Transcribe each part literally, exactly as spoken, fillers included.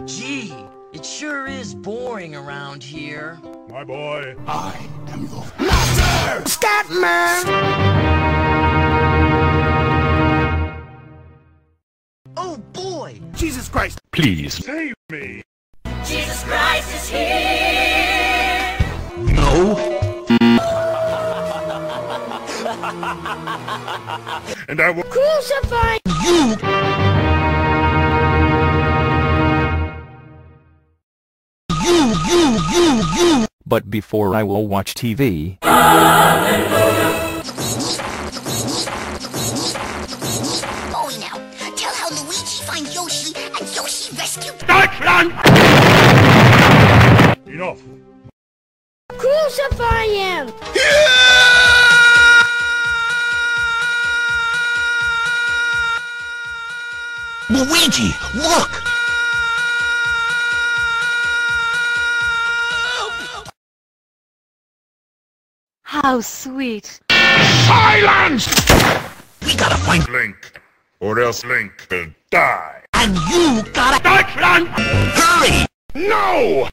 Gee, it sure is boring around here. My boy. I am your master! Statman! Oh boy! Jesus Christ! Please save me. Jesus Christ is here! No! And I will Crucify You! You, you, you, you! But before I will watch T V, Oh, now, tell how Luigi finds Yoshi and Yoshi rescue Deutschland! Enough. Crucify him! Luigi, look! How sweet. Silence! We gotta find Link, or else Link will die. and you gotta Deutschland! hurry! No!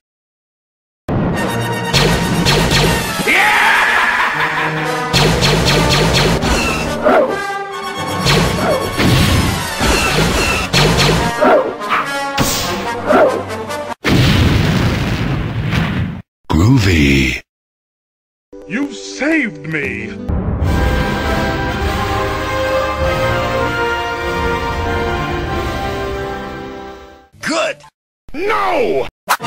Groovy. You saved me! Good! No!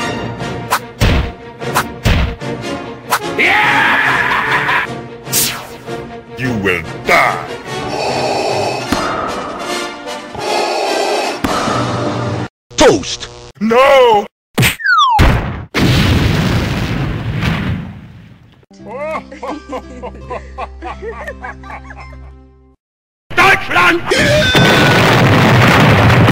You will die! Toast! No! Deutschland!